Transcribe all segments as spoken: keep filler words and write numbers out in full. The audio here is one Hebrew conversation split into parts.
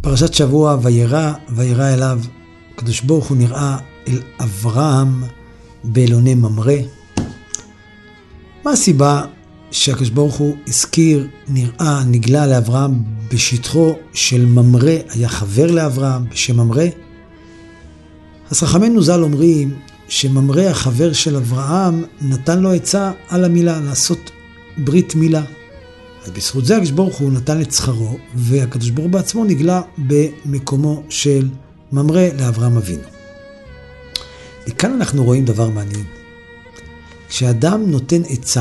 פרשת שבוע, וירא, וירא אליו, הקדוש ברוך הוא נראה אל אברהם באלוני ממרא. מה הסיבה שהקדוש ברוך הוא הזכיר, נראה, נגלה לאברהם בשטחו של ממרא, היה חבר לאברהם בשם ממרא? אז חכמינו ז"ל אומרים שממרא החבר של אברהם נתן לו עצה על המילה, לעשות ברית מילה. אז בזכות זה הקדוש ברוך הוא נתן את שכרו, והקדוש ברוך הוא בעצמו נגלה במקומו של ממרא לאברהם אבינו. וכאן אנחנו רואים דבר מעניין. כשאדם נותן עצה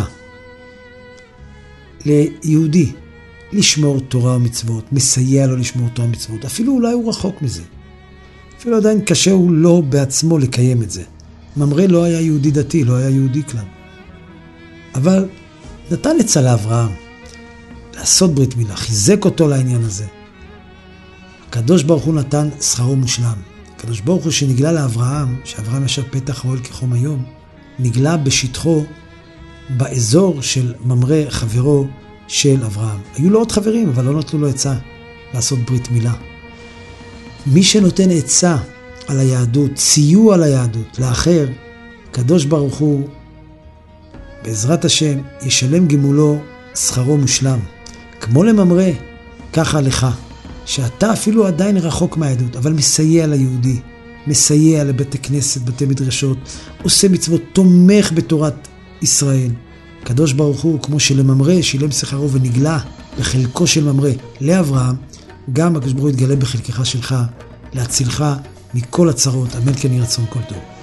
ליהודי לשמור תורה ומצוות, מסייע לו לשמור תורה ומצוות, אפילו אולי הוא רחוק מזה. אפילו עדיין קשה הוא לא בעצמו לקיים את זה. ממרא לא היה יהודי דתי, לא היה יהודי כלל. אבל נתן עצה לאברהם לעשות ברית מילה, חיזק אותו לעניין הזה. הקדוש ברוך הוא נתן שכרו מושלם. הקדוש ברוך הוא שנגלה לאברהם, שאברהם ישב פתח אוהל כחום היום, נגלה בשטחו, באזור של ממרא חברו של אברהם. היו לו עוד חברים, אבל לא נתנו לו עצה לעשות ברית מילה. מי שנותן עצה על היהדות, סיוע על היהדות, לאחר, הקדוש ברוך הוא, בעזרת השם, ישלם גמולו שכרו מושלם. כמו לממרא, ככה לך, שאתה אפילו עדיין רחוק מהיהדות, אבל מסייע ליהודי, מסייע לבתי כנסת, בתי מדרשות, עושה מצוות, תומך בתורת ישראל. הקדוש ברוך הוא, כמו שלממרא שילם שכרו ונגלה בחלקו של ממרא לאברהם, גם הקדוש ברוך הוא יתגלה בחלקך שלך, להצילך מכל הצרות, אמן כן יהי רצון כל טוב.